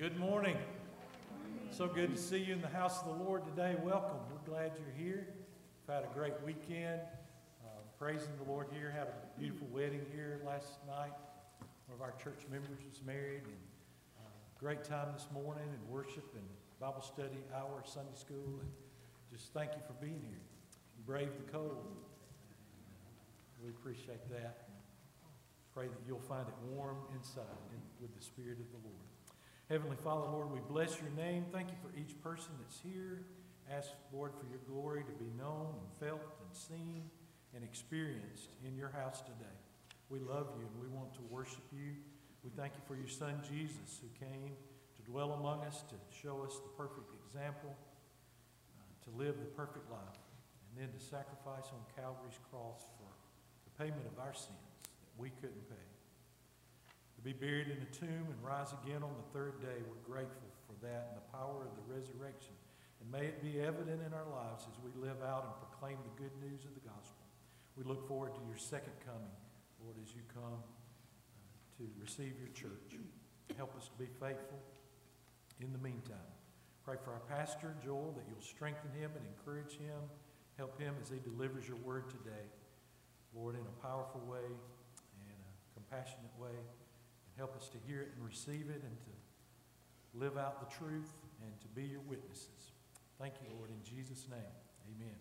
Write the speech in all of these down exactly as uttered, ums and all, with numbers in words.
Good morning. So good to see you in the house of the Lord today. Welcome. We're glad you're here. We've had a great weekend. Uh, praising the Lord here. Had a beautiful wedding here last night. One of our church members was married. And uh, great time this morning and worship and Bible study hour, Sunday school. And just thank you for being here. You braved the cold. We appreciate that. Pray that you'll find it warm inside and with the Spirit of the Lord. Heavenly Father, Lord, we bless your name. Thank you for each person that's here. Ask, Lord, for your glory to be known and felt and seen and experienced in your house today. We love you and we want to worship you. We thank you for your Son, Jesus, who came to dwell among us, to show us the perfect example, uh, to live the perfect life, and then to sacrifice on Calvary's cross for the payment of our sins that we couldn't pay. To be buried in a tomb and rise again on the third day, we're grateful for that and the power of the resurrection. And may it be evident in our lives as we live out and proclaim the good news of the gospel. We look forward to your second coming, Lord, as you come uh, to receive your church. Help us to be faithful in the meantime. Pray for our pastor, Joel, that you'll strengthen him and encourage him. Help him as he delivers your word today, Lord, in a powerful way and a compassionate way. Help us to hear it and receive it and to live out the truth and to be your witnesses. Thank you, Lord, in Jesus' name. Amen.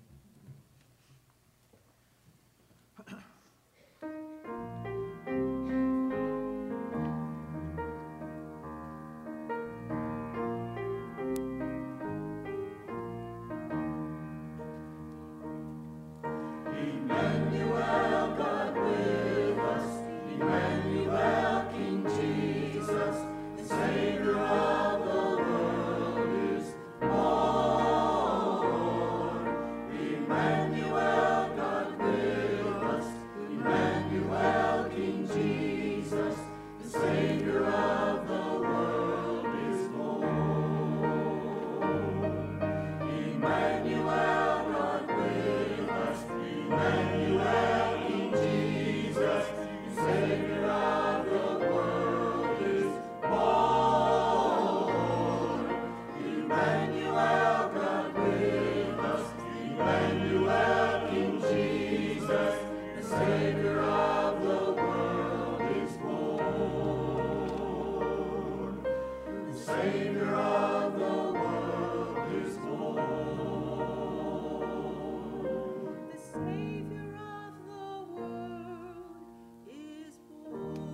Emmanuel, God with us. Emmanuel, King Jesus, the Savior of the world is born. Emmanuel, God with us. Emmanuel, King Jesus, the Savior of the world is born. Emmanuel, God with us. Emmanuel, King Jesus, the Savior of the world is born. Emmanuel, God with us. Emmanuel, King Jesus, the Savior of the world is born. The Savior of the world is born. The Savior of the world is born.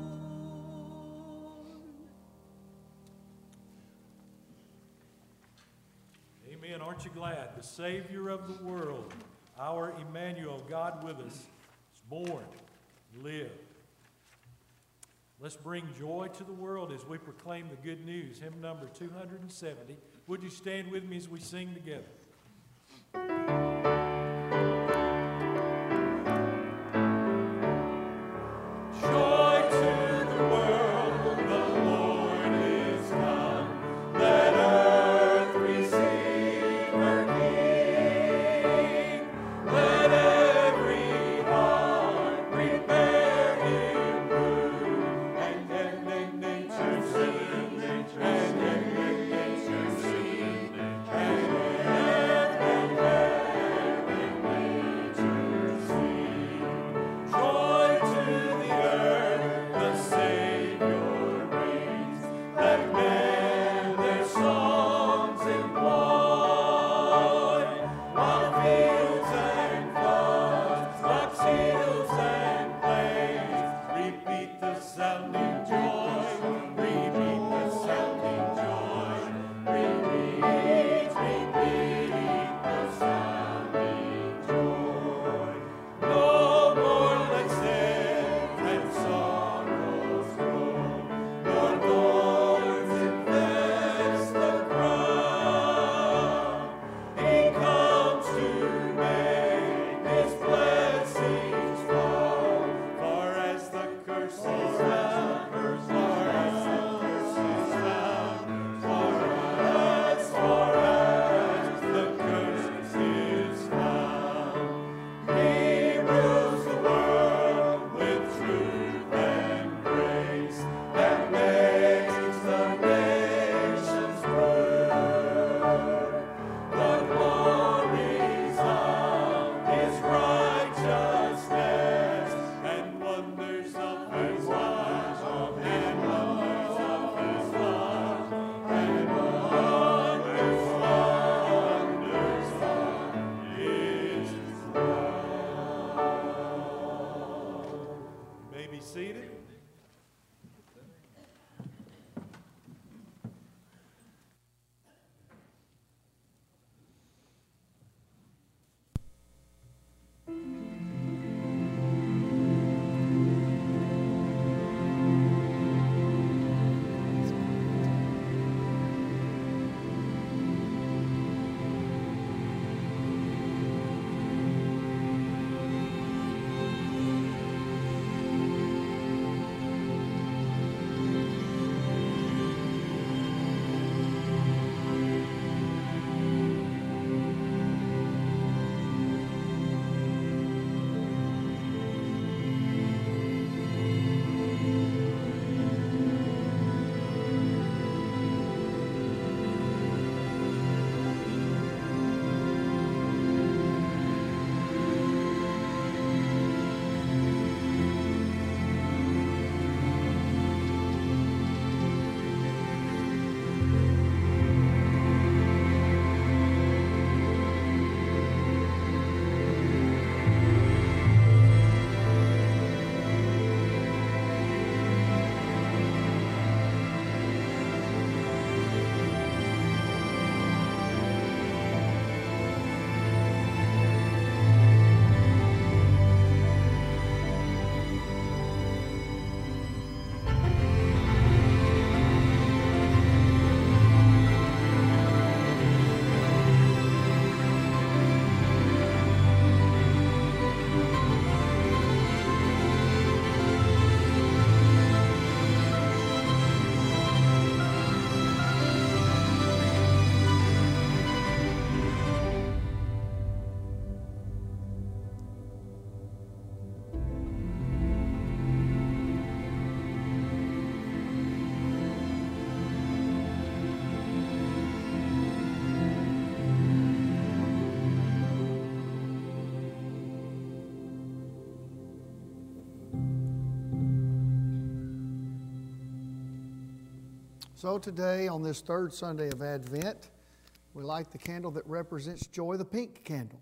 Amen. Aren't you glad? The Savior of the world, our Emmanuel, God with us, is born, lived. Let's bring joy to the world as we proclaim the good news. Hymn number two hundred seventy. Would you stand with me as we sing together? Joy to the world, the Lord is come. Let earth receive her King. Let every heart prepare him room. And then, then nature sing, and then, then nature sing, and heaven So today, on this third Sunday of Advent, we light the candle that represents joy, the pink candle.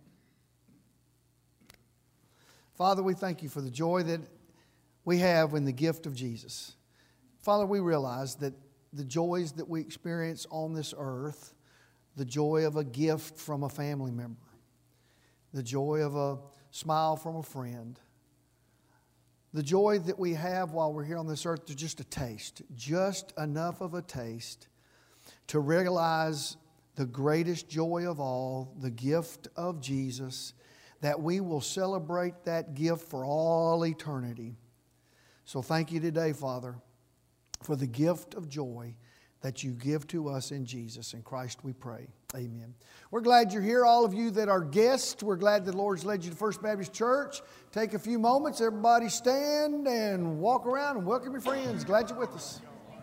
Father, we thank you for the joy that we have in the gift of Jesus. Father, we realize that the joys that we experience on this earth, the joy of a gift from a family member, the joy of a smile from a friend, the joy that we have while we're here on this earth is just a taste, just enough of a taste to realize the greatest joy of all, the gift of Jesus, that we will celebrate that gift for all eternity. So thank you today, Father, for the gift of joy that you give to us in Jesus. In Christ we pray. Amen. We're glad you're here, all of you that are guests. We're glad the Lord's led you to First Baptist Church. Take a few moments, everybody stand and walk around and welcome your friends. Glad you're with us.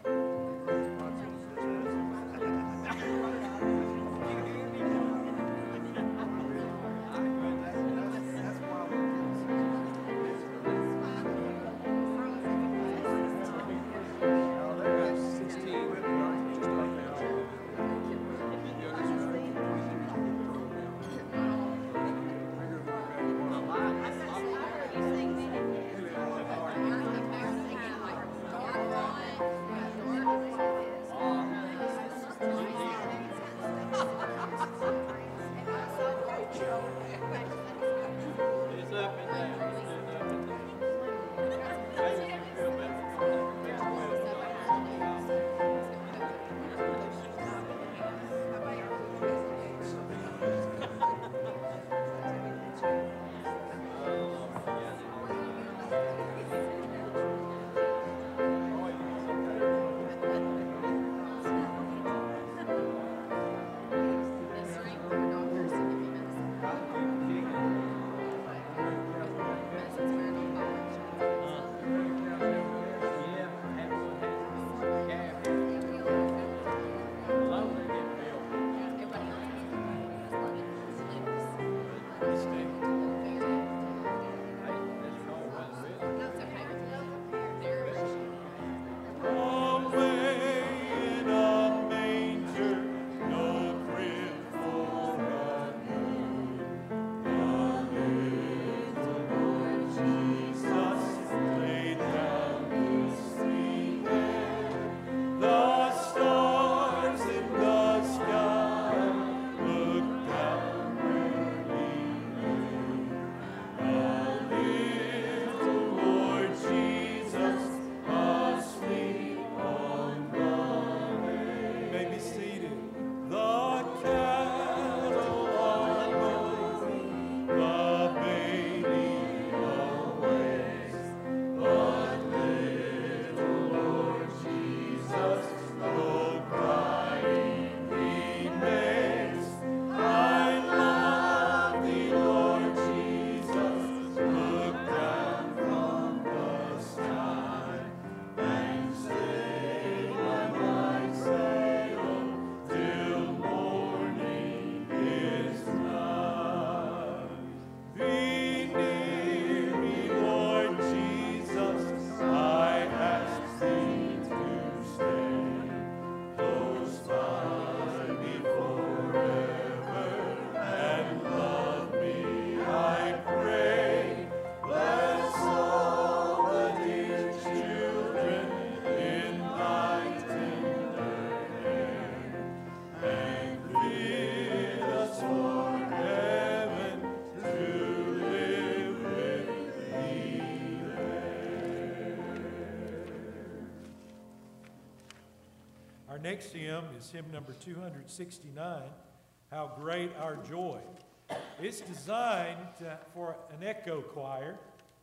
Our next hymn is hymn number two hundred sixty-nine, How Great Our Joy. It's designed to, for an echo choir.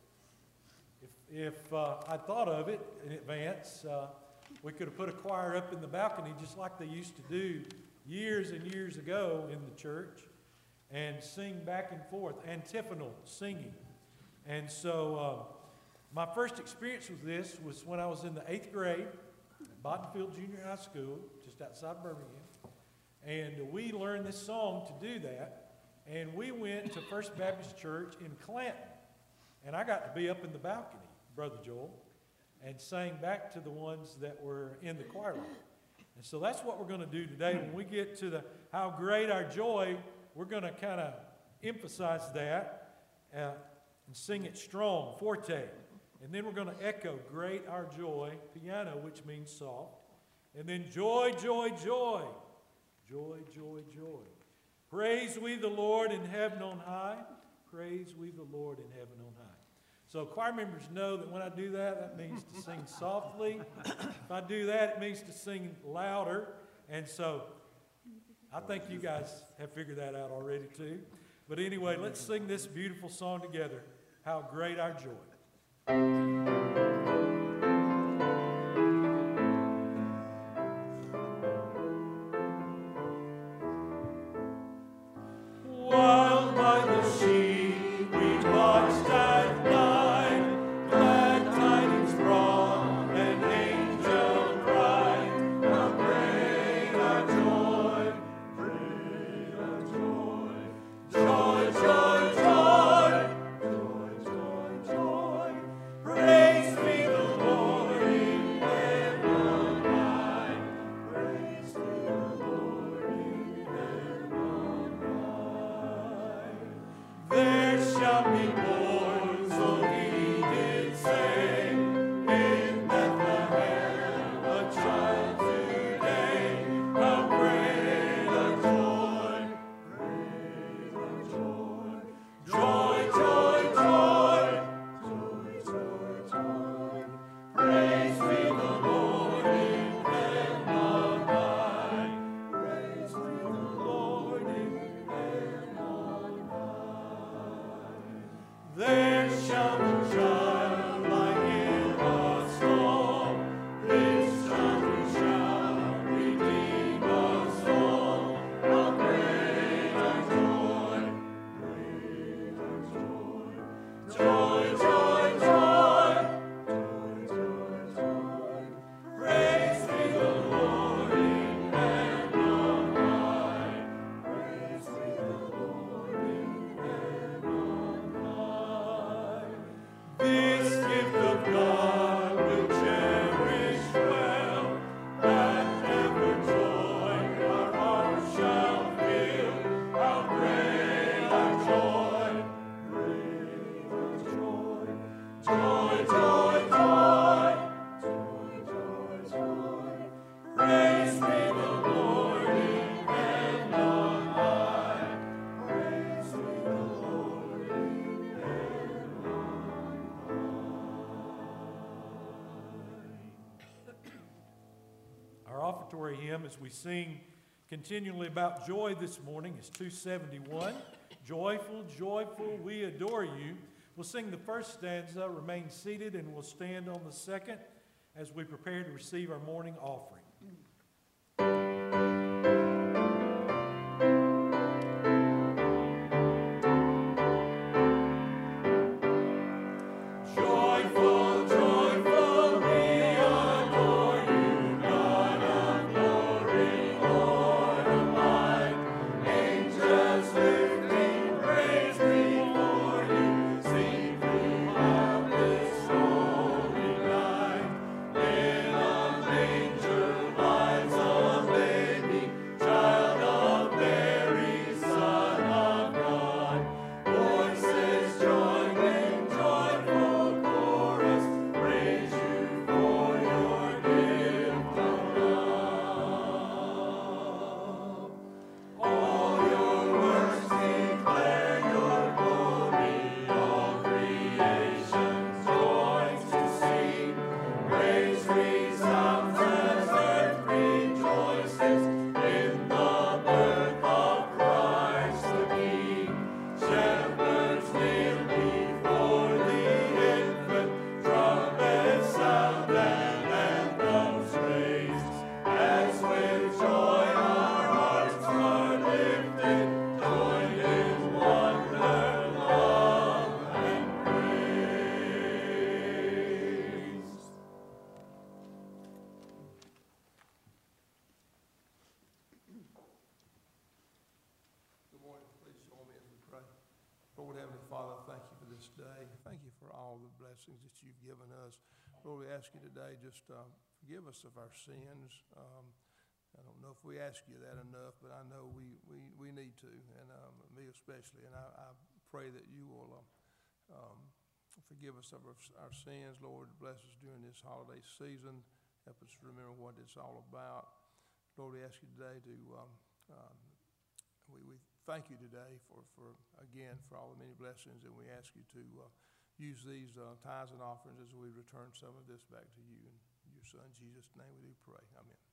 If, if uh, I thought of it in advance, uh, we could have put a choir up in the balcony just like they used to do years and years ago in the church and sing back and forth, antiphonal singing. And so uh, my first experience with this was when I was in the eighth grade at Bottenfield Junior High School, just outside Birmingham. And we learned this song to do that. And we went to First Baptist Church in Clanton. And I got to be up in the balcony, Brother Joel, and sang back to the ones that were in the choir line. And so that's what we're going to do today. When we get to the how great our joy, we're going to kind of emphasize that uh, and sing it strong, forte. And then we're going to echo great our joy, piano, which means soft. And then joy, joy, joy. Joy, joy, joy. Praise we the Lord in heaven on high. Praise we the Lord in heaven on high. So choir members know that when I do that, that means to sing softly. If I do that, it means to sing louder. And so I think you guys have figured that out already too. But anyway, let's sing this beautiful song together, How Great Our Joy. While by the sea we watched at night, glad tidings brought, an angel cried, how great our joy, great our joy, joy, joy, joy, joy, joy, joy. Praise be the Lord in heaven on high, praise be the Lord in heaven on high. There shall be born, so he did say, in Bethlehem a child today. How great our joy, great our joy, joy, joy, joy, joy, joy, joy. Praise be the Lord in heaven on high, praise be the Lord in heaven on high. There shall the child lie in a stall, this child who shall redeem us all. How great our joy, great our joy, joy, joy, joy, joy, joy, joy. Praise be the Lord in heaven on high, praise be the Lord in heaven on high. This gift of God we'll cherish well, that ever joy our hearts shall fill. How great our joy, great our joy, joy, joy, joy, joy, joy, joy. Praise be the Lord in heaven on high, praise be the Lord in heaven on high. Our offertory hymn as we sing continually about joy this morning is two seventy-one. Joyful, joyful, we adore you. We'll sing the first stanza, remain seated, and we'll stand on the second as we prepare to receive our morning offering. Joyful, joyful, we adore you, God of glory, Lord of light. Angels lifting praise before you, sing throughout this holy night. In a manger lies a baby, child of Mary, Son of God. Voices joining joyful chorus, praise you for your gift of love. All your works declare your glory, all creation joins to sing. Praise resounds as earth rejoices in the birth of Christ the King. Shepherds kneel before the infant, trumpets sound and anthems raised. As with joy our hearts are lifted, joined in wonder, love, and praise. Good morning. Please join me as we pray. Lord Heavenly Father, thank you for this day. Thank you for all the blessings that you've given us. Lord, we ask you today just uh, forgive us of our sins. Um, I don't know if we ask you that enough, but I know we, we, we need to, and um, me especially. And I, I pray that you will um, um, forgive us of our, our sins, Lord. Bless us during this holiday season. Help us remember what it's all about. Lord, we ask you today to, um, um, we, we thank you today for, for, again, for all the many blessings, and we ask you to uh, use these uh, tithes and offerings as we return some of this back to you. In your Son, Jesus' name we do pray. Amen.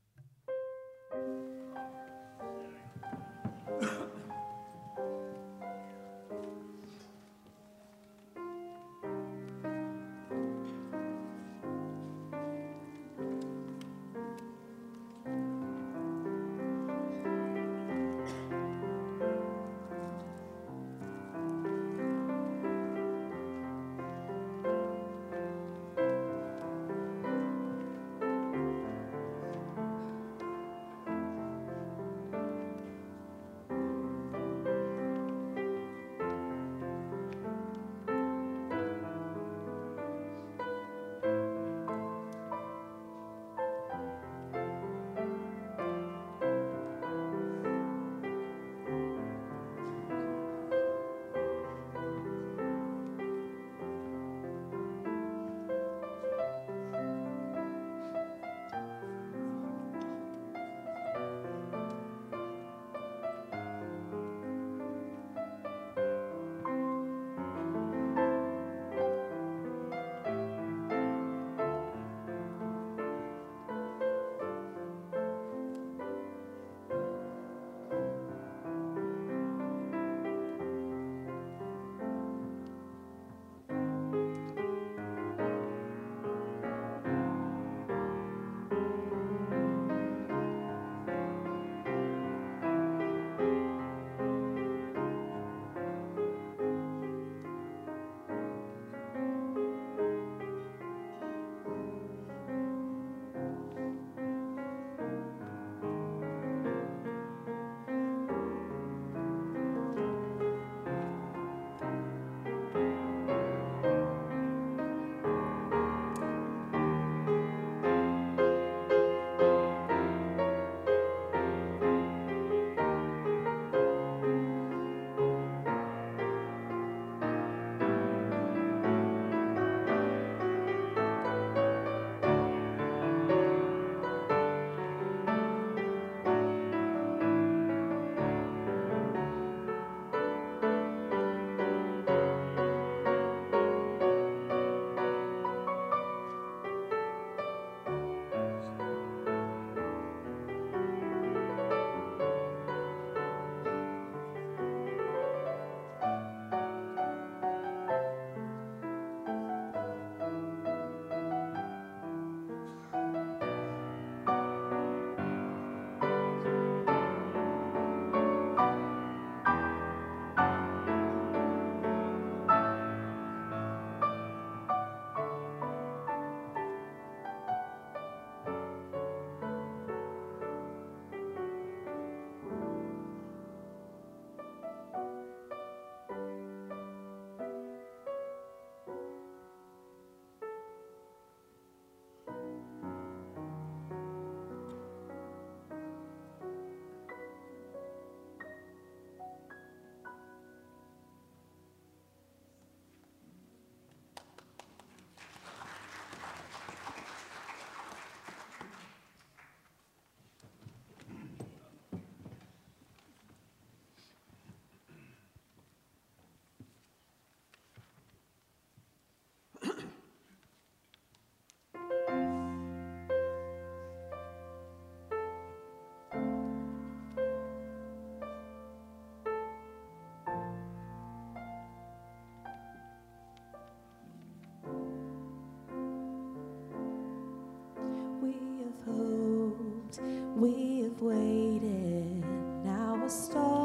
We have waited, now a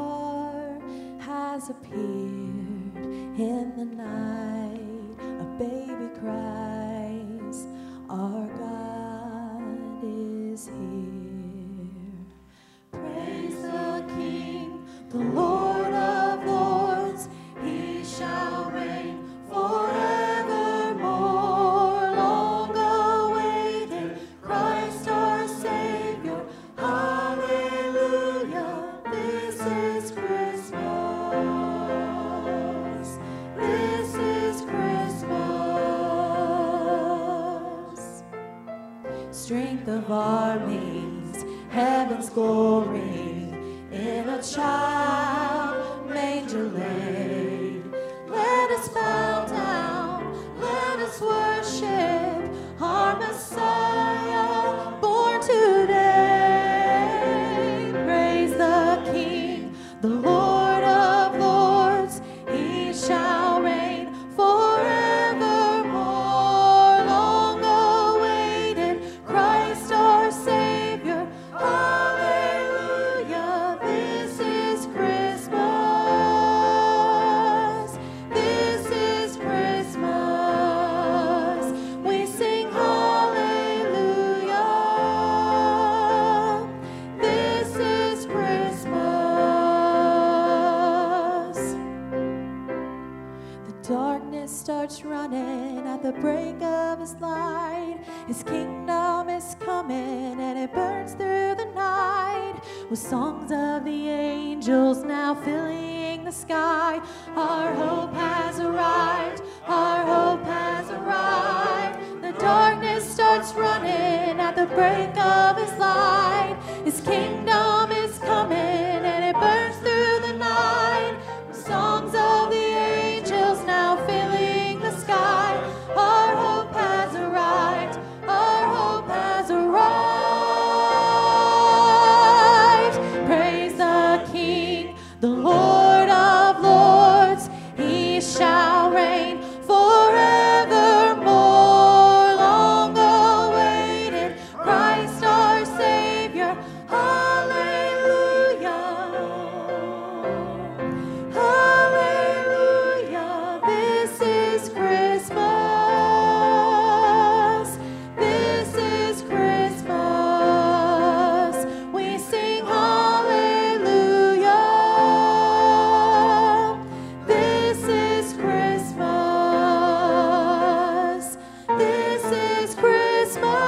star has appeared in the night. A baby cries, our God is here. Praise the King, the Lord of Lords, he shall reign forevermore. Long awaited Christ our Savior, strength of armies, heaven's glory, in a child manger laid. Let us bow down, let us worship our Messiah born today. Praise the King, the Lord of lords, he shall reign forevermore. Long awaited Christ our Savior, hallelujah. This is Christmas, this is Christmas. We sing hallelujah, this is Christmas. The darkness starts running at the break of his light. His kingdom is coming and it burns through the night, with songs of the angels now filling the sky. Our hope has arrived, our hope has arrived. The darkness starts running at the break of his light. His kingdom is coming and it burns through the night, with songs of the angels now filling the sky. Our hope has arrived, our hope has arrived. Praise the King, the Lord of lords, he shall reign forevermore. Long awaited Christ our Savior, hallelujah, hallelujah. This is Christmas, this is Christmas. We sing hallelujah, this is Christmas, this is Christmas.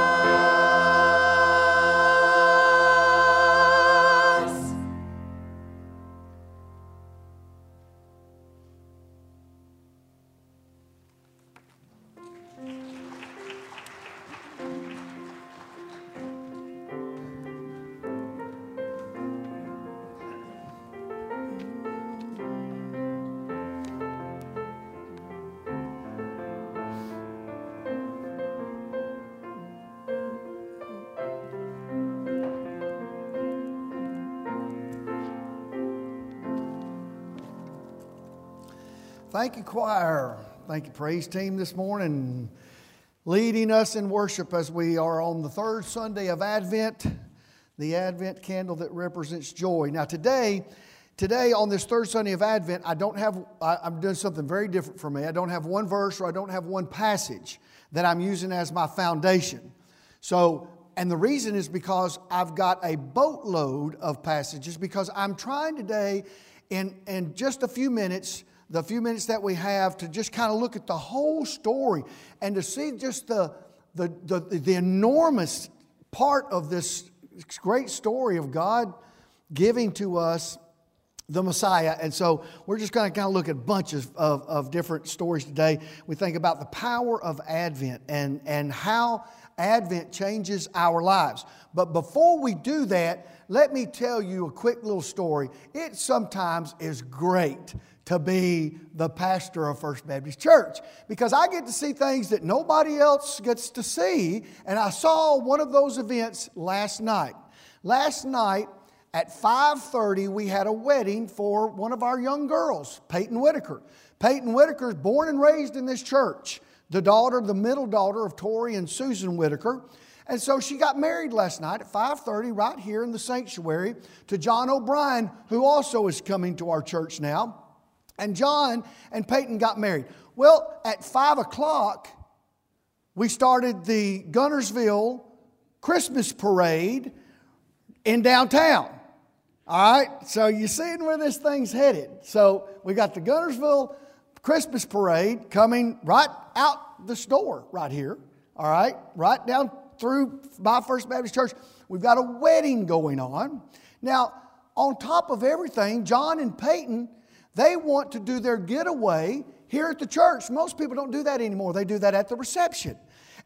Thank you, choir. Thank you, praise team, this morning, leading us in worship as we are on the third Sunday of Advent, the Advent candle that represents joy. Now, today, today on this third Sunday of Advent, I don't have. I, I'm doing something very different for me. I don't have one verse or I don't have one passage that I'm using as my foundation. So, and the reason is because I've got a boatload of passages, because I'm trying today, in in just a few minutes, the few minutes that we have, to just kind of look at the whole story and to see just the, the, the, the enormous part of this great story of God giving to us the Messiah. And so we're just going to kind of look at bunches of, of different stories today. We think about the power of Advent and, and how Advent changes our lives. But before we do that, let me tell you a quick little story. It sometimes is great to be the pastor of First Baptist Church, because I get to see things that nobody else gets to see. And I saw one of those events last night. Last night at five thirty, we had a wedding for one of our young girls, Peyton Whitaker. Peyton Whitaker is born and raised in this church, the daughter, the middle daughter of Tori and Susan Whitaker. And so she got married last night at five thirty right here in the sanctuary to John O'Brien, who also is coming to our church now. And John and Peyton got married. Well, at five o'clock, we started the Gunnersville Christmas parade in downtown. All right, so you're seeing where this thing's headed. So we got the Gunnersville Christmas parade coming right out the store right here. All right, right down through by First Baptist Church. We've got a wedding going on. Now, on top of everything, John and Peyton, they want to do their getaway here at the church. Most people don't do that anymore. They do that at the reception.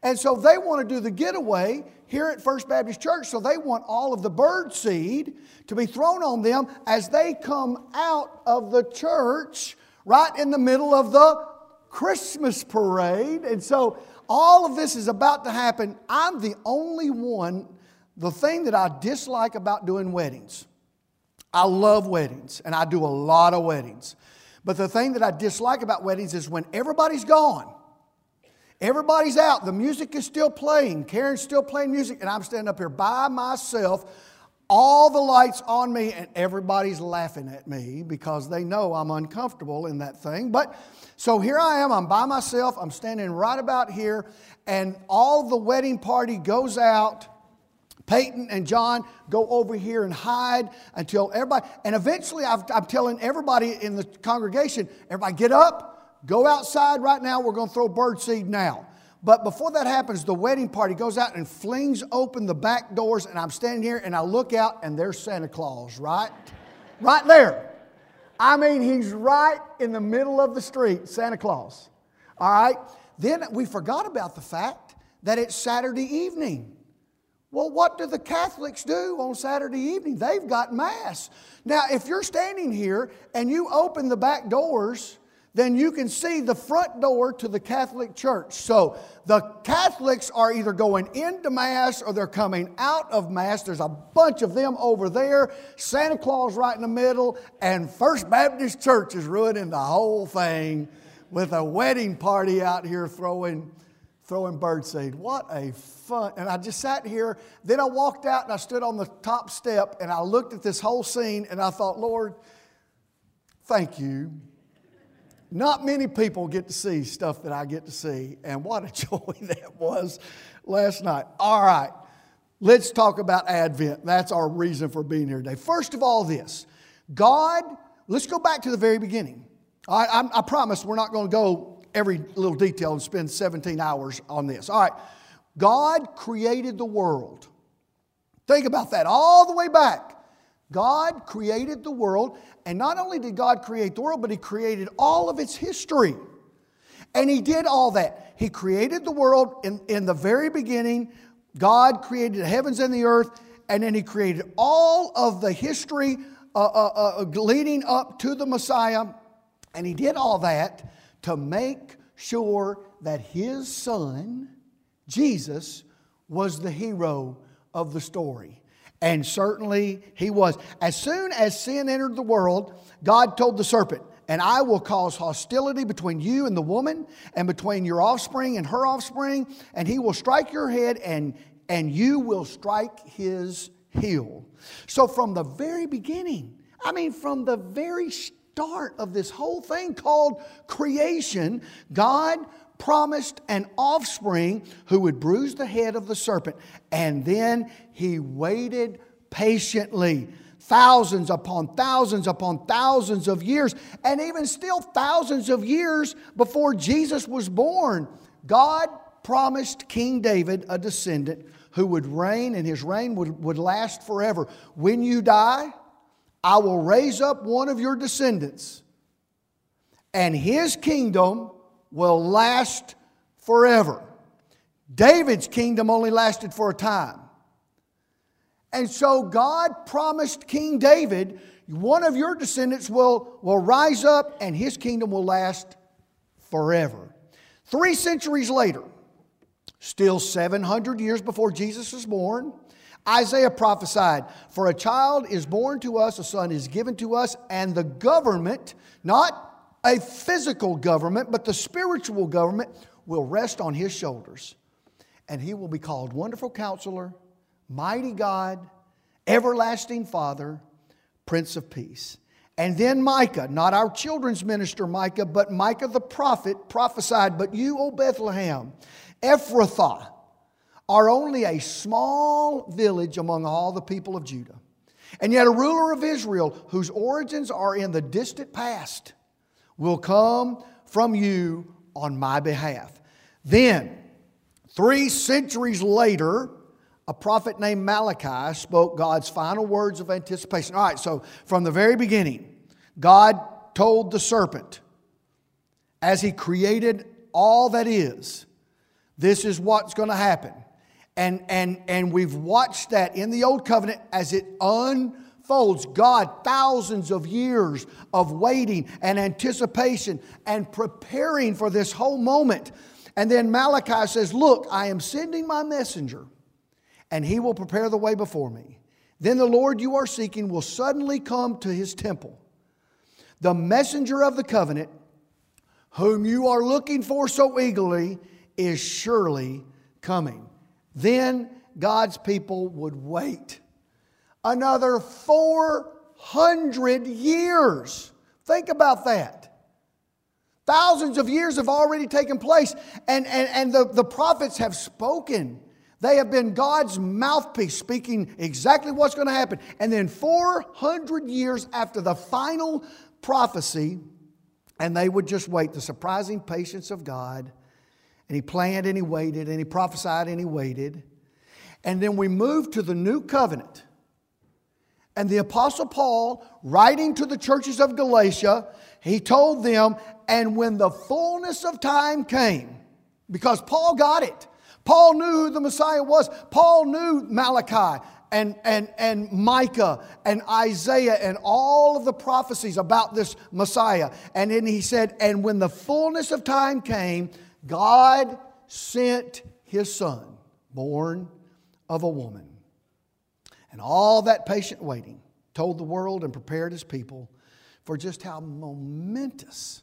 And so they want to do the getaway here at First Baptist Church. So they want all of the bird seed to be thrown on them as they come out of the church right in the middle of the Christmas parade. And so all of this is about to happen. I'm the only one, the thing that I dislike about doing weddings. I love weddings, and I do a lot of weddings. But the thing that I dislike about weddings is when everybody's gone. Everybody's out. The music is still playing. Karen's still playing music, and I'm standing up here by myself. All the lights on me, and everybody's laughing at me because they know I'm uncomfortable in that thing. But so here I am. I'm by myself. I'm standing right about here, and all the wedding party goes out. Peyton and John go over here and hide until everybody, and eventually I've, I'm telling everybody in the congregation, everybody get up. Go outside right now. We're going to throw birdseed now. But before that happens, the wedding party goes out and flings open the back doors. And I'm standing here and I look out and there's Santa Claus, right? Right there. I mean, he's right in the middle of the street, Santa Claus. All right. Then we forgot about the fact that it's Saturday evening. Well, what do the Catholics do on Saturday evening? They've got Mass. Now, if you're standing here and you open the back doors, then you can see the front door to the Catholic Church. So the Catholics are either going into Mass or they're coming out of Mass. There's a bunch of them over there. Santa Claus right in the middle. And First Baptist Church is ruining the whole thing with a wedding party out here throwing, throwing birdseed. What a fun. And I just sat here. Then I walked out and I stood on the top step and I looked at this whole scene and I thought, Lord, thank you. Not many people get to see stuff that I get to see, and what a joy that was last night. All right, let's talk about Advent. That's our reason for being here today. First of all, this. God, let's go back to the very beginning. All right, I, I promise we're not going to go every little detail and spend seventeen hours on this. All right, God created the world. Think about that all the way back. God created the world, and not only did God create the world, but He created all of its history. And He did all that. He created the world in, in the very beginning. God created the heavens and the earth, and then He created all of the history uh, uh, uh, leading up to the Messiah. And He did all that to make sure that His Son, Jesus, was the hero of the story. And certainly He was. As soon as sin entered the world, God told the serpent, and I will cause hostility between you and the woman, and between your offspring and her offspring, and he will strike your head, and, and you will strike his heel. So from the very beginning, I mean from the very start of this whole thing called creation, God promised an offspring who would bruise the head of the serpent. And then He waited patiently, thousands upon thousands upon thousands of years, and even still thousands of years before Jesus was born. God promised King David a descendant who would reign, and his reign would, would last forever. When you die, I will raise up one of your descendants, and his kingdom will last forever. David's kingdom only lasted for a time. And so God promised King David, one of your descendants will, will rise up and his kingdom will last forever. Three centuries later, still seven hundred years before Jesus was born, Isaiah prophesied, "For a child is born to us, a son is given to us, and the government," not a physical government, but the spiritual government, "will rest on His shoulders. And He will be called Wonderful Counselor, Mighty God, Everlasting Father, Prince of Peace." And then Micah, not our children's minister Micah, but Micah the prophet prophesied, "But you, O Bethlehem, Ephrathah, are only a small village among all the people of Judah. And yet a ruler of Israel, whose origins are in the distant past, will come from you on my behalf." Then, three centuries later, a prophet named Malachi spoke God's final words of anticipation. All right, so from the very beginning, God told the serpent, as He created all that is, This is what's going to happen. And, and, and we've watched that in the Old Covenant as it unfolds. God, thousands of years of waiting and anticipation and preparing for this whole moment. And then Malachi says, look, I am sending my messenger, and he will prepare the way before me. Then the Lord you are seeking will suddenly come to his temple. The messenger of the covenant, whom you are looking for so eagerly, is surely coming. Then God's people would wait another four hundred years. Think about that. Thousands of years have already taken place, and, and, and the, the prophets have spoken. They have been God's mouthpiece, speaking exactly what's going to happen. And then four hundred years after the final prophecy, and they would just wait. The surprising patience of God. And he planned and he waited, and he prophesied and he waited. And then we move to the new covenant. And the Apostle Paul, writing to the churches of Galatia, he told them, and when the fullness of time came, because Paul got it. Paul knew who the Messiah was. Paul knew Malachi and, and, and Micah and Isaiah and all of the prophecies about this Messiah. And then he said, and when the fullness of time came, God sent his son, born of a woman. And all that patient waiting told the world and prepared his people for just how momentous,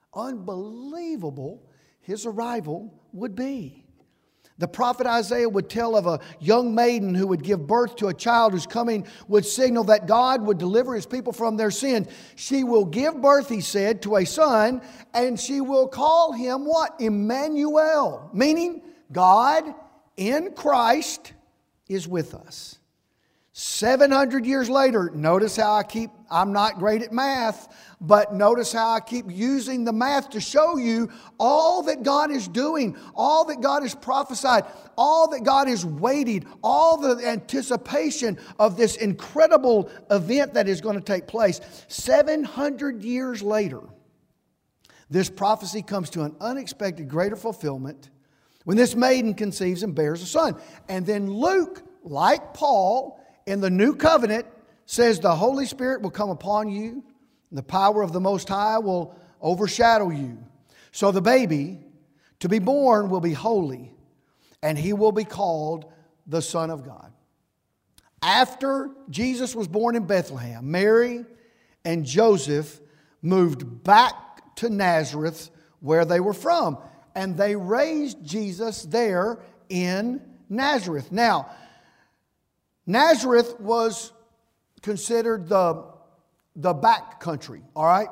unbelievable his arrival would be. The prophet Isaiah would tell of a young maiden who would give birth to a child whose coming would signal that God would deliver his people from their sins. She will give birth, he said, to a son, and she will call him what? Emmanuel, meaning God in Christ is with us. seven hundred years later, notice how I keep, I'm not great at math, but notice how I keep using the math to show you all that God is doing, all that God has prophesied, all that God has waited, all the anticipation of this incredible event that is going to take place. seven hundred years later, this prophecy comes to an unexpected greater fulfillment when this maiden conceives and bears a son. And then Luke, like Paul, in the new covenant, says the Holy Spirit will come upon you, and the power of the Most High will overshadow you. So the baby to be born will be holy, and he will be called the Son of God. After Jesus was born in Bethlehem, Mary and Joseph moved back to Nazareth, where they were from, and they raised Jesus there in Nazareth. Now, Nazareth was considered the, the back country, all right?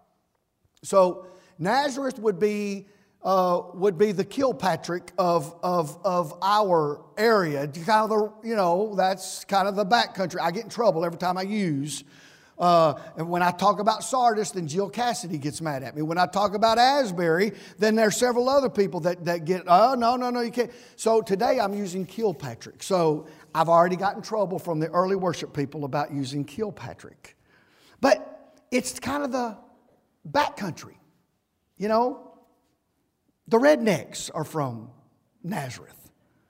So Nazareth would be, uh, would be the Kilpatrick of, of, of our area. Kind of the, you know, that's kind of the back country. I get in trouble every time I use. Uh, and when I talk about Sardis, then Jill Cassidy gets mad at me. When I talk about Asbury, then there's several other people that, that get, oh, no, no, no, you can't. So today I'm using Kilpatrick. So I've already got in trouble from the early worship people about using Kilpatrick. But it's kind of the back country. You know, the rednecks are from Nazareth.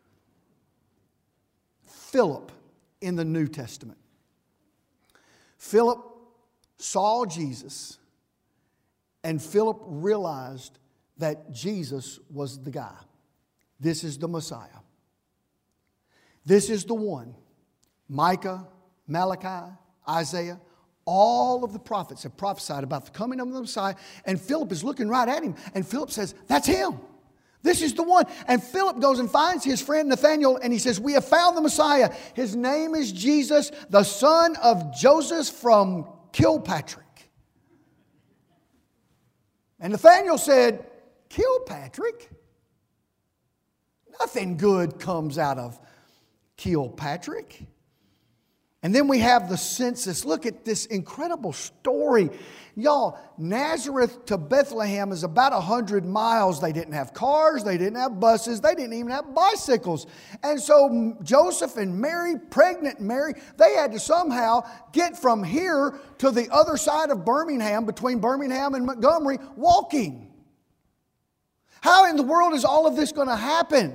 Philip in the New Testament. Philip saw Jesus, and Philip realized that Jesus was the guy. This is the Messiah. This is the one. Micah, Malachi, Isaiah, all of the prophets have prophesied about the coming of the Messiah, and Philip is looking right at him, and Philip says, that's him. This is the one. And Philip goes and finds his friend Nathanael, and he says, we have found the Messiah. His name is Jesus, the son of Joseph from Kilpatrick. And Nathanael said, Kilpatrick? Nothing good comes out of Kilpatrick. And then we have the census. Look at this incredible story. Y'all, Nazareth to Bethlehem is about one hundred miles. They didn't have cars. They didn't have buses. They didn't even have bicycles. And so Joseph and Mary, pregnant Mary, they had to somehow get from here to the other side of Birmingham, between Birmingham and Montgomery, walking. How in the world is all of this going to happen?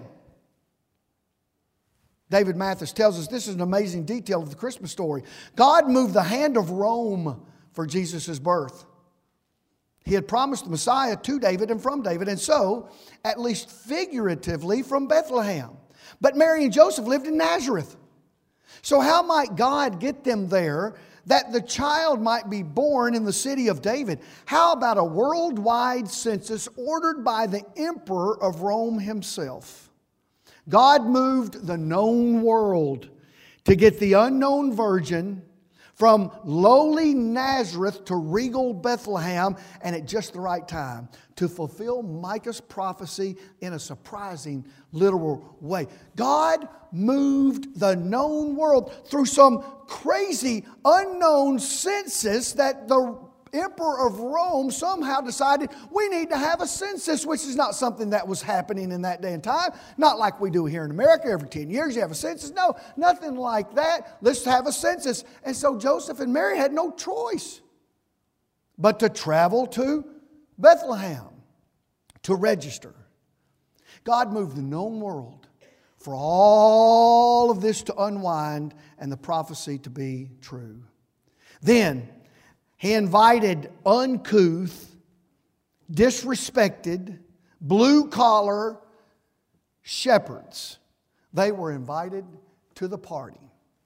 David Mathis tells us this is an amazing detail of the Christmas story. God moved the hand of Rome for Jesus' birth. He had promised the Messiah to David and from David, and so, at least figuratively, from Bethlehem. But Mary and Joseph lived in Nazareth. So how might God get them there that the child might be born in the city of David? How about a worldwide census ordered by the emperor of Rome himself? God moved the known world to get the unknown virgin from lowly Nazareth to regal Bethlehem, and at just the right time, to fulfill Micah's prophecy in a surprising, literal way. God moved the known world through some crazy, unknown census that the emperor of Rome somehow decided we need to have a census, which is not something that was happening in that day and time. Not like we do here in America. Every ten years you have a census. No, nothing like that. Let's have a census. And so Joseph and Mary had no choice but to travel to Bethlehem to register. God moved the known world for all of this to unwind and the prophecy to be true. Then He invited uncouth, disrespected, blue-collar shepherds. They were invited to the party.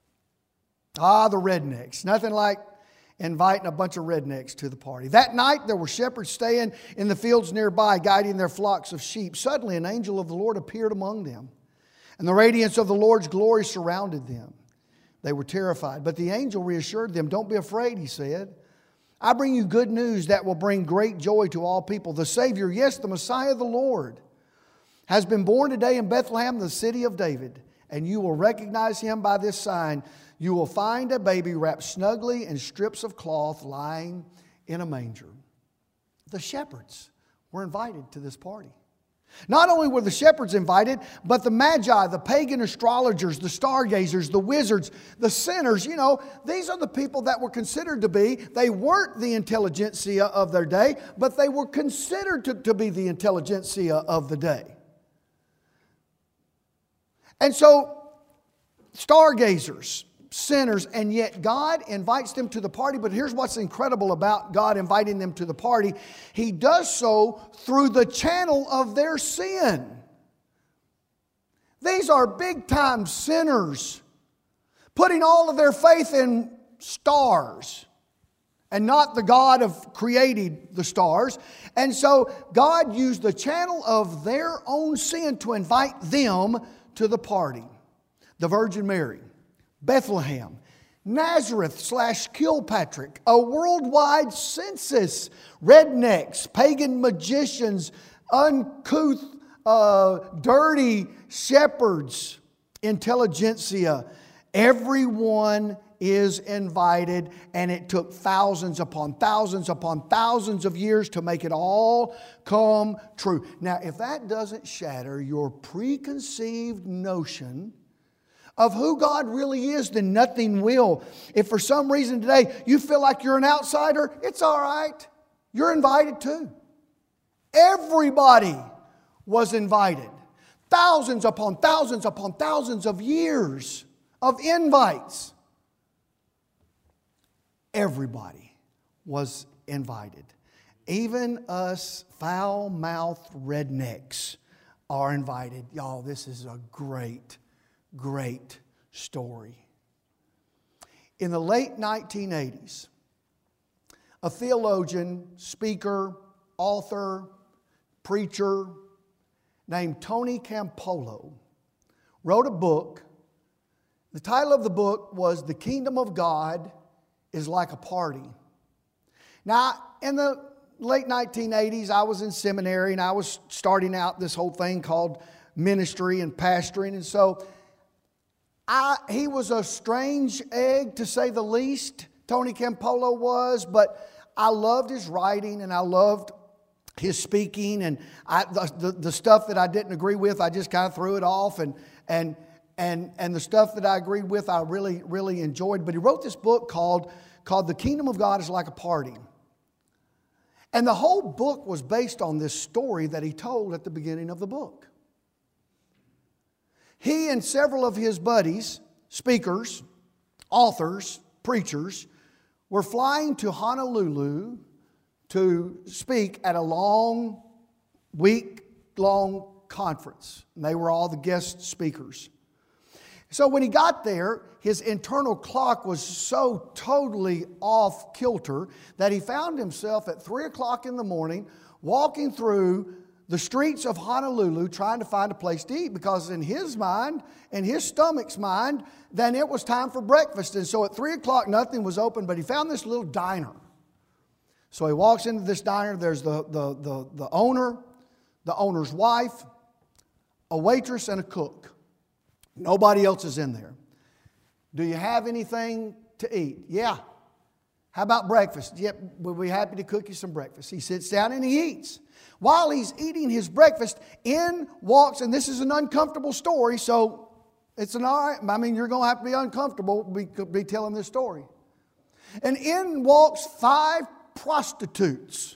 Ah, the rednecks. Nothing like inviting a bunch of rednecks to the party. That night there were shepherds staying in the fields nearby, guiding their flocks of sheep. Suddenly an angel of the Lord appeared among them, and the radiance of the Lord's glory surrounded them. They were terrified, but the angel reassured them. "Don't be afraid," he said. "I bring you good news that will bring great joy to all people. The Savior, yes, the Messiah, the Lord, has been born today in Bethlehem, the city of David. And you will recognize Him by this sign. You will find a baby wrapped snugly in strips of cloth lying in a manger." The shepherds were invited to this party. Not only were the shepherds invited, but the magi, the pagan astrologers, the stargazers, the wizards, the sinners, you know, these are the people that were considered to be, they weren't the intelligentsia of their day, but they were considered to, to be the intelligentsia of the day. And so, stargazers, sinners, and yet God invites them to the party. But here's what's incredible about God inviting them to the party. He does so through the channel of their sin. These are big-time sinners, putting all of their faith in stars and not the God of creating the stars. And so God used the channel of their own sin to invite them to the party. The Virgin Mary, Bethlehem, Nazareth slash Kilpatrick, a worldwide census, rednecks, pagan magicians, uncouth, uh, dirty shepherds, intelligentsia. Everyone is invited, and it took thousands upon thousands upon thousands of years to make it all come true. Now, if that doesn't shatter your preconceived notion of who God really is, then nothing will. If for some reason today you feel like you're an outsider, it's all right. You're invited too. Everybody was invited. Thousands upon thousands upon thousands of years of invites. Everybody was invited. Even us foul-mouthed rednecks are invited. Y'all, this is a great Great story. In the late nineteen eighties, a theologian, speaker, author, preacher named Tony Campolo wrote a book. The title of the book was "The Kingdom of God is Like a Party." Now, in the late nineteen eighties, I was in seminary and I was starting out this whole thing called ministry and pastoring, and so I, he was a strange egg, to say the least, Tony Campolo was, but I loved his writing and I loved his speaking, and I, the, the, the stuff that I didn't agree with, I just kind of threw it off, and, and, and, and the stuff that I agreed with, I really, really enjoyed. But he wrote this book called, called The Kingdom of God is Like a Party. And the whole book was based on this story that he told at the beginning of the book. He and several of his buddies, speakers, authors, preachers, were flying to Honolulu to speak at a long, week-long conference. And they were all the guest speakers. So when he got there, his internal clock was so totally off kilter that he found himself at three o'clock in the morning walking through the streets of Honolulu trying to find a place to eat, because in his mind, in his stomach's mind, then it was time for breakfast. And so at three o'clock nothing was open, but he found this little diner. So he walks into this diner. There's the, the, the, the owner, the owner's wife, a waitress, and a cook. Nobody else is in there. Do you have anything to eat? Yeah. How about breakfast? Yep, we'll be happy to cook you some breakfast. He sits down and he eats. While he's eating his breakfast, in walks, and this is an uncomfortable story, so it's an all right. I mean, you're going to have to be uncomfortable be, be telling this story. And in walks five prostitutes.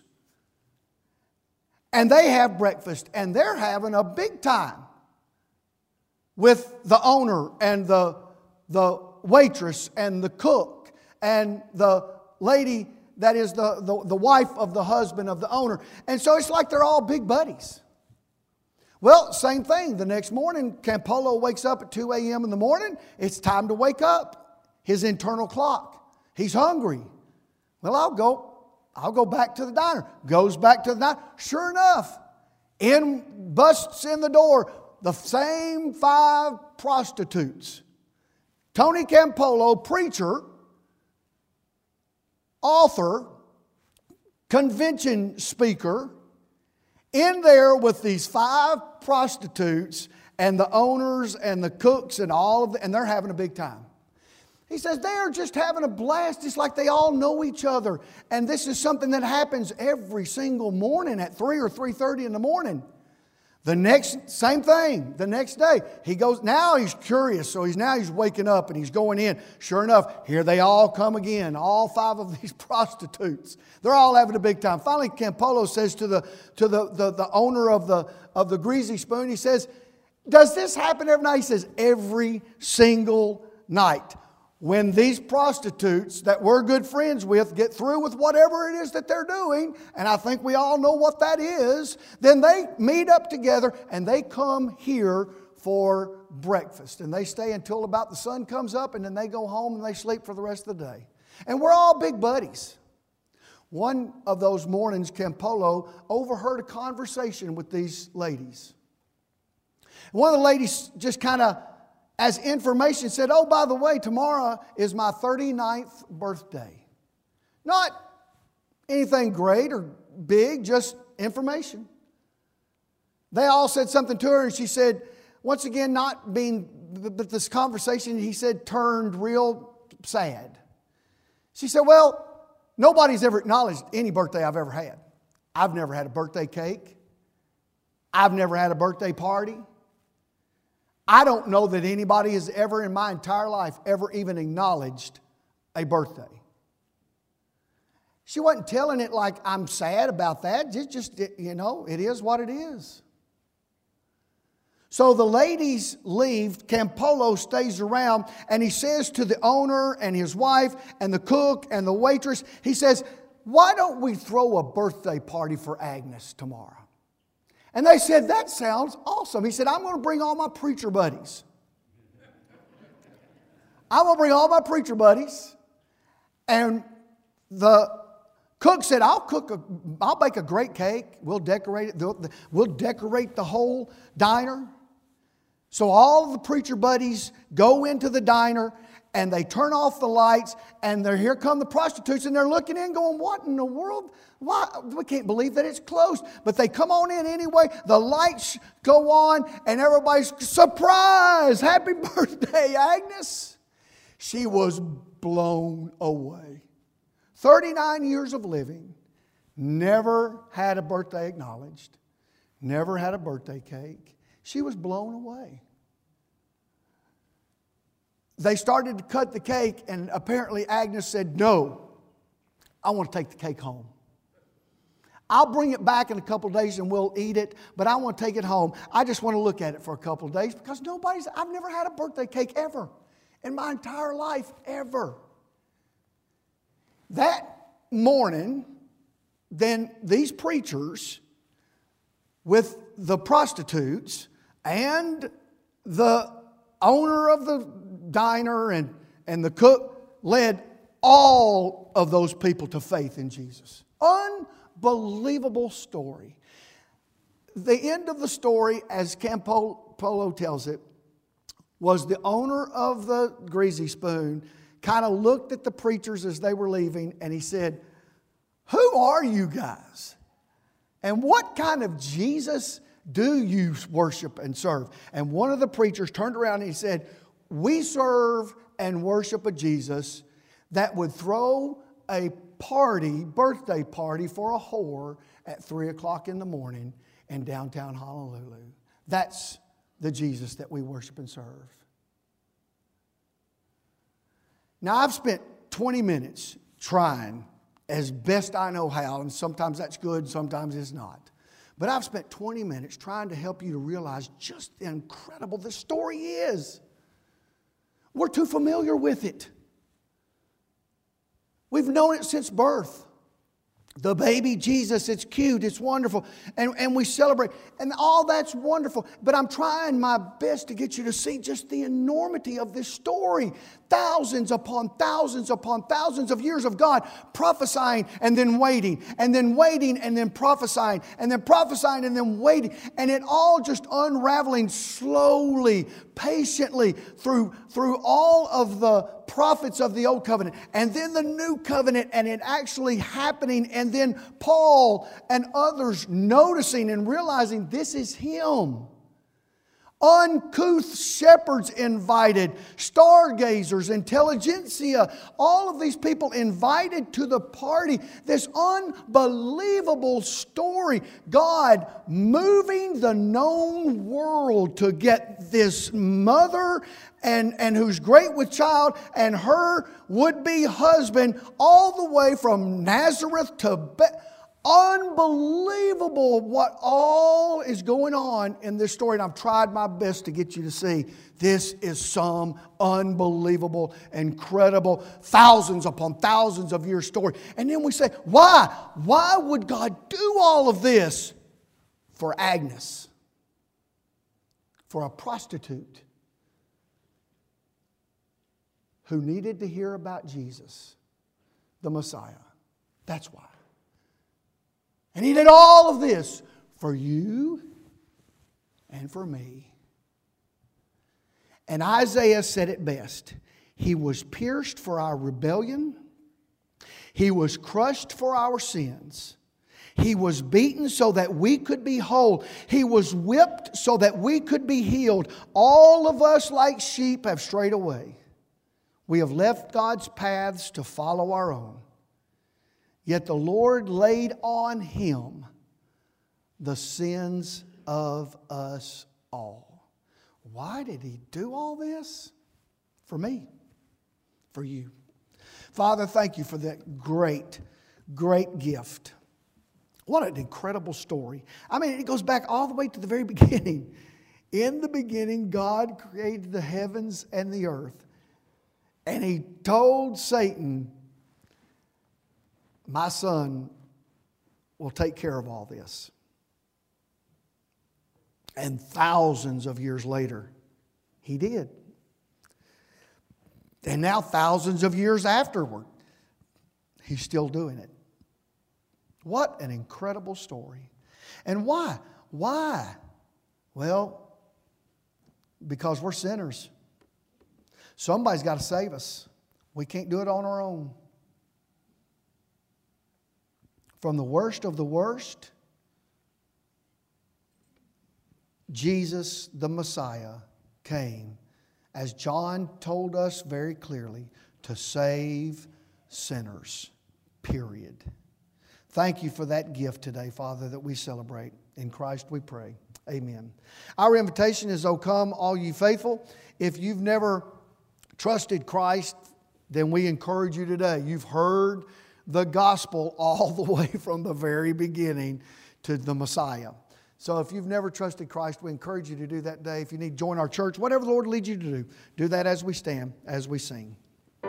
And they have breakfast, and they're having a big time with the owner and the, the waitress and the cook and the lady that is the, the, the wife of the husband of the owner. And so it's like they're all big buddies. Well, same thing. The next morning, Campolo wakes up at two a.m. in the morning. It's time to wake up. His internal clock. He's hungry. Well, I'll go. I'll go back to the diner. Goes back to the diner. Sure enough, in busts in the door the same five prostitutes. Tony Campolo, preacher, author, convention speaker, in there with these five prostitutes and the owners and the cooks and all of the, and they're having a big time. He says they're just having a blast. It's like they all know each other. And this is something that happens every single morning at three or three thirty in the morning. The next, same thing, the next day. He goes, now he's curious, so he's now he's waking up and he's going in. Sure enough, here they all come again, all five of these prostitutes. They're all having a big time. Finally, Campolo says to the to the, the, the owner of the, of the Greasy Spoon, he says, does this happen every night? He says, every single night. When these prostitutes that we're good friends with get through with whatever it is that they're doing, and I think we all know what that is, then they meet up together and they come here for breakfast. And they stay until about the sun comes up, and then they go home and they sleep for the rest of the day. And we're all big buddies. One of those mornings, Campolo overheard a conversation with these ladies. One of the ladies just kind of, as information, said, oh, by the way, tomorrow is my thirty-ninth birthday. Not anything great or big, just information. They all said something to her, and she said, once again, not being, but this conversation, he said, turned real sad. She said, well, nobody's ever acknowledged any birthday I've ever had. I've never had a birthday cake. I've never had a birthday party. I don't know that anybody has ever in my entire life ever even acknowledged a birthday. She wasn't telling it like I'm sad about that. Just, just you know, it is what it is. So the ladies leave. Campolo stays around, and he says to the owner and his wife and the cook and the waitress, he says, why don't we throw a birthday party for Agnes tomorrow? And they said, that sounds awesome. He said, I'm going to bring all my preacher buddies. I'm going to bring all my preacher buddies. And the cook said, I'll cook a, I'll bake a great cake. We'll decorate it. We'll decorate the whole diner. So all of the preacher buddies go into the diner, and they turn off the lights, and there here come the prostitutes, and they're looking in going, what in the world? Why? We can't believe that it's closed. But they come on in anyway. The lights go on, and everybody's, surprise! Happy birthday, Agnes! She was blown away. thirty-nine years of living, never had a birthday acknowledged, never had a birthday cake. She was blown away. They started to cut the cake, and apparently Agnes said, no, I want to take the cake home. I'll bring it back in a couple of days and we'll eat it, but I want to take it home. I just want to look at it for a couple of days because nobody's, I've never had a birthday cake ever in my entire life, ever. That morning, then these preachers with the prostitutes and the owner of the diner and, and the cook led all of those people to faith in Jesus. Unbelievable story. The end of the story, as Campolo tells it, was the owner of the Greasy Spoon kind of looked at the preachers as they were leaving and he said, "Who are you guys? And what kind of Jesus do you worship and serve?" And one of the preachers turned around and he said, "We serve and worship a Jesus that would throw a party, birthday party for a whore at three o'clock in the morning in downtown Honolulu. That's the Jesus that we worship and serve." Now, I've spent twenty minutes trying as best I know how, and sometimes that's good, sometimes it's not. But I've spent twenty minutes trying to help you to realize just how incredible this story is. We're too familiar with it. We've known it since birth. The baby Jesus, it's cute, it's wonderful, and, and we celebrate. And all that's wonderful. But I'm trying my best to get you to see just the enormity of this story. Thousands upon thousands upon thousands of years of God prophesying and then waiting, and then waiting and then prophesying, and then prophesying and then waiting. And it all just unraveling slowly, patiently through, through all of the prophets of the Old Covenant. And then the New Covenant, and it actually happening. And then Paul and others noticing and realizing this is Him. Uncouth shepherds invited, stargazers, intelligentsia, all of these people invited to the party. This unbelievable story. God moving the known world to get this mother and, and who's great with child and her would-be husband all the way from Nazareth to Bethlehem. Unbelievable what all is going on in this story. And I've tried my best to get you to see this is some unbelievable, incredible, thousands upon thousands of year story. And then we say, why? Why would God do all of this for Agnes? For a prostitute who needed to hear about Jesus, the Messiah. That's why. And He did all of this for you and for me. And Isaiah said it best. He was pierced for our rebellion. He was crushed for our sins. He was beaten so that we could be whole. He was whipped so that we could be healed. All of us like sheep have strayed away. We have left God's paths to follow our own. Yet the Lord laid on Him the sins of us all. Why did He do all this? For me, for you. Father, thank You for that great, great gift. What an incredible story. I mean, it goes back all the way to the very beginning. In the beginning, God created the heavens and the earth. And He told Satan, my son will take care of all this. And thousands of years later, He did. And now thousands of years afterward, He's still doing it. What an incredible story. And why? Why? Well, because we're sinners. Somebody's got to save us. We can't do it on our own. From the worst of the worst, Jesus, the Messiah, came, as John told us very clearly, to save sinners, period. Thank You for that gift today, Father, that we celebrate. In Christ we pray. Amen. Our invitation is, "O come, all ye faithful." If you've never trusted Christ, then we encourage you today. You've heard the gospel all the way from the very beginning to the Messiah. So if you've never trusted Christ, we encourage you to do that today. If you need to join our church, whatever the Lord leads you to do, do that as we stand, as we sing.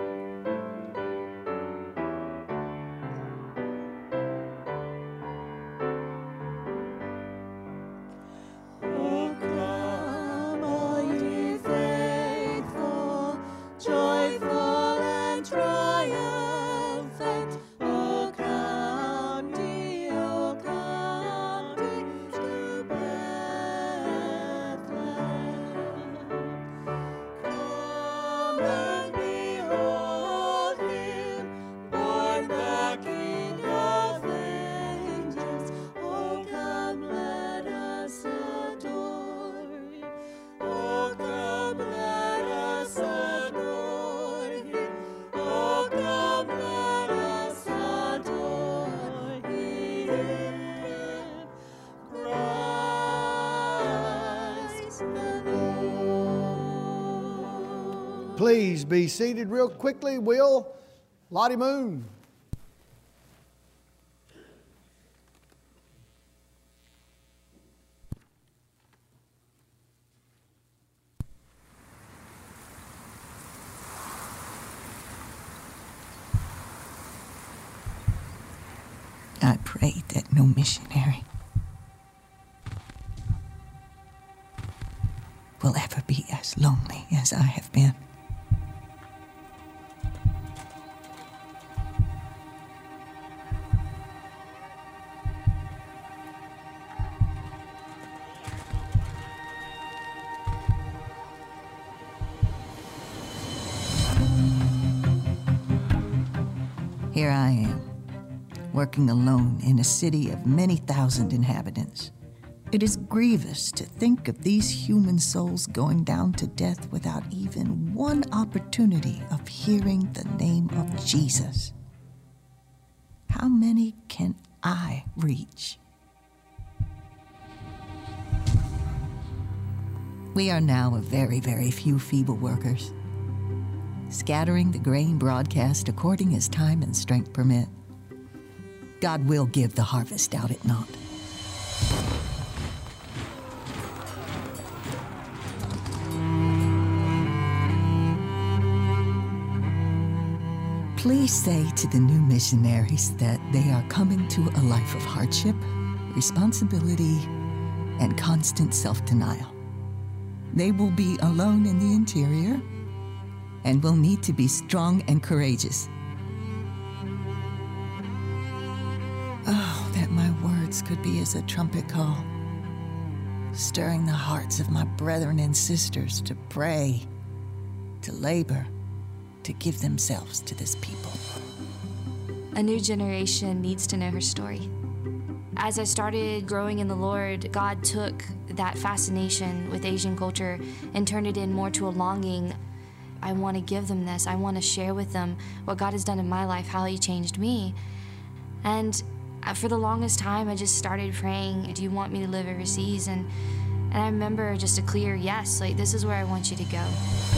Please be seated real quickly. Will, Lottie Moon. I pray that no missionary will ever be as lonely as I have been. Here I am, working alone in a city of many thousand inhabitants. It is grievous to think of these human souls going down to death without even one opportunity of hearing the name of Jesus. How many can I reach? We are now a very, very few feeble workers, scattering the grain broadcast according as time and strength permit. God will give the harvest, doubt it not. Please say to the new missionaries that they are coming to a life of hardship, responsibility, and constant self-denial. They will be alone in the interior and will need to be strong and courageous. Oh, that my words could be as a trumpet call, stirring the hearts of my brethren and sisters to pray, to labor, to give themselves to this people. A new generation needs to know her story. As I started growing in the Lord, God took that fascination with Asian culture and turned it in more to a longing. I want to give them this. I want to share with them what God has done in my life, how He changed me. And for the longest time, I just started praying, do you want me to live overseas? And, and I remember just a clear yes, like, this is where I want you to go.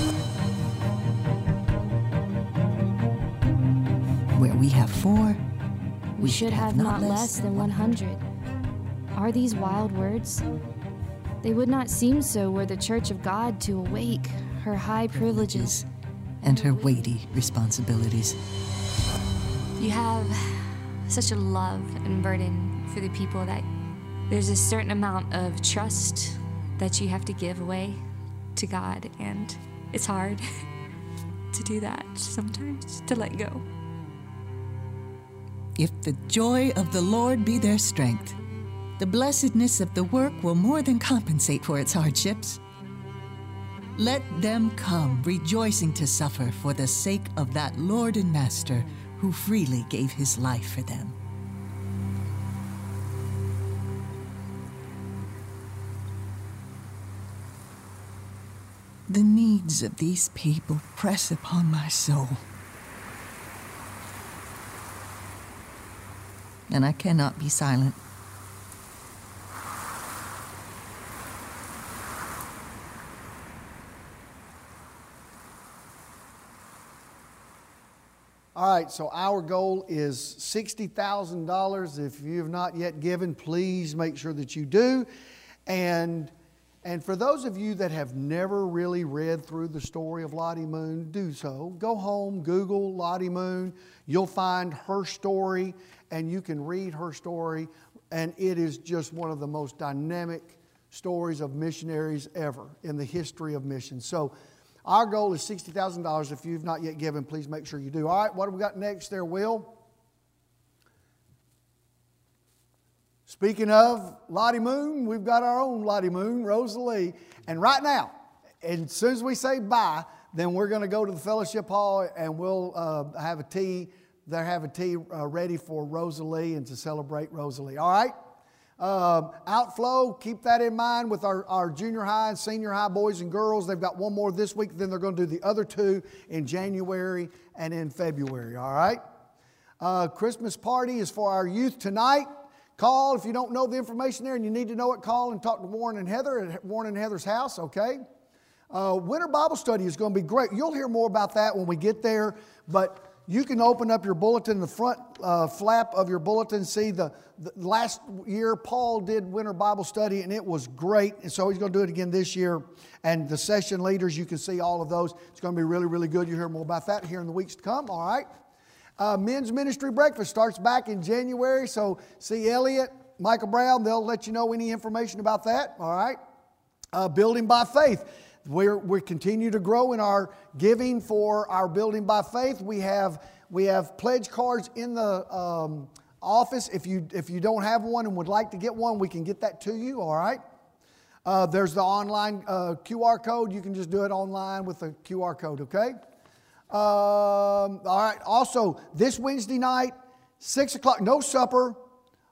Where we have four, we, we should have, have not less, less than one hundred. Are these wild words? They would not seem so were the Church of God to awake her high privileges and her weighty responsibilities. You have such a love and burden for the people that there's a certain amount of trust that you have to give away to God, and it's hard to do that sometimes, to let go. If the joy of the Lord be their strength, the blessedness of the work will more than compensate for its hardships. Let them come, rejoicing to suffer for the sake of that Lord and Master who freely gave His life for them. The needs of these people press upon my soul, and I cannot be silent. All right, so our goal is sixty thousand dollars. If you have not yet given, please make sure that you do. And, and for those of you that have never really read through the story of Lottie Moon, do so. Go home, Google Lottie Moon. You'll find her story, and you can read her story. And it is just one of the most dynamic stories of missionaries ever in the history of missions. So our goal is sixty thousand dollars. If you've not yet given, please make sure you do. All right, what have we got next there, Will? Speaking of Lottie Moon, we've got our own Lottie Moon, Rosalie. And right now, and as soon as we say bye, then we're going to go to the fellowship hall and we'll uh, have a tea. They'll have a tea uh, ready for Rosalie and to celebrate Rosalie. All right? Uh, outflow, keep that in mind with our, our junior high and senior high boys and girls. They've got one more this week. Then they're going to do the other two in January and in February. All right? Uh, Christmas party is for our youth tonight. Call if you don't know the information there and you need to know it. Call and talk to Warren and Heather at Warren and Heather's house, okay? Uh, Winter Bible Study is going to be great. You'll hear more about that when we get there, but you can open up your bulletin, the front uh, flap of your bulletin, see the, the last year Paul did Winter Bible Study and it was great, and so he's going to do it again this year. And the session leaders, you can see all of those. It's going to be really, really good. You'll hear more about that here in the weeks to come, all right? Uh, men's ministry breakfast starts back in January, so see Elliot, Michael Brown, they'll let you know any information about that, all right? Uh, building by faith. We're, we continue to grow in our giving for our Building by Faith. We have, we have pledge cards in the um, office. If you, if you don't have one and would like to get one, we can get that to you, all right? Uh, there's the online uh, Q R code. You can just do it online with the Q R code, okay? Um, all right. Also, this Wednesday night, six o'clock, no supper.